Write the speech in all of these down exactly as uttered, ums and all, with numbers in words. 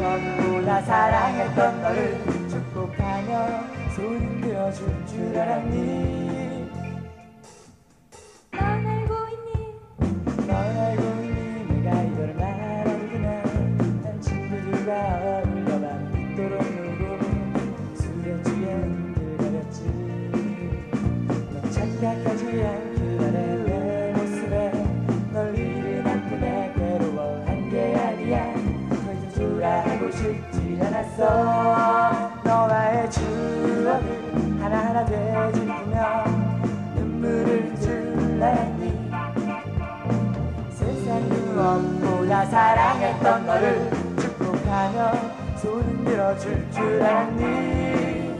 너보다 사랑했던 너를 축복하며 소리 들어줄 줄 알았니? 넌 알고 있니? 넌 알고 있니? 내가 이걸 말하구나. 난 친구들과 어울려만 빗도록 놀고 술에 취해 흔들거렸지. 넌 착각하지 않길 바래. 내 모습에 널 잃은 아픔에 괴로워한 게 아니야. 더 이상 초라하고 싶지 않았어. 너와의 추억을 하나하나 되짚으며 눈물을 줄 알았니? 세상 무엇보다 사랑했던 너를 축복하며 손 들어줄 줄 알았니?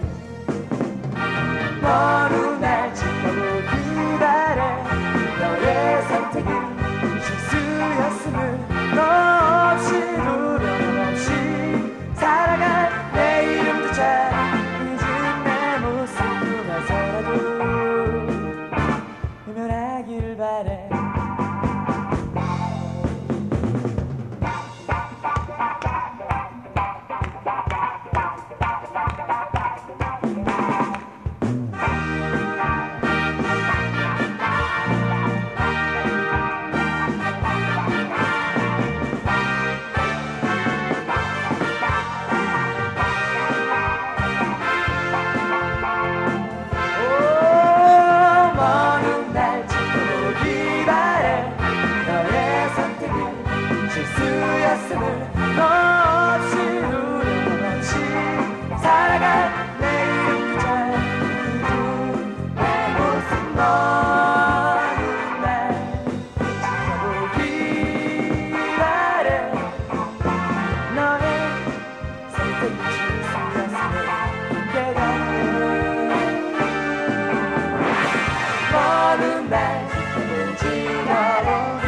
먼 훗 날 지켜보기 바래. 너의 선택은 실수였음을 너 없이 두려움 없이 살아갈 내 이름조차 잊은 내 모습 보면서라도 외면하길 바래. 실수였음을 너 없이 두려움 없이 살아갈 내 이름조차 잊은 내 모습. 너는 날 지켜보기 바래. 너의 선택이 실수였음을 깨닫네. 너는 날 지켜보지 마라.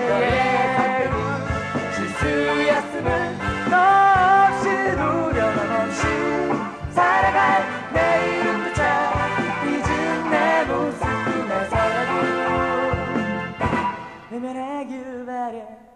실수였음을 너 없이 두려움 없이 살아갈 내 이름조차 잊은 내 모습 보면서라도 외면하길 바래.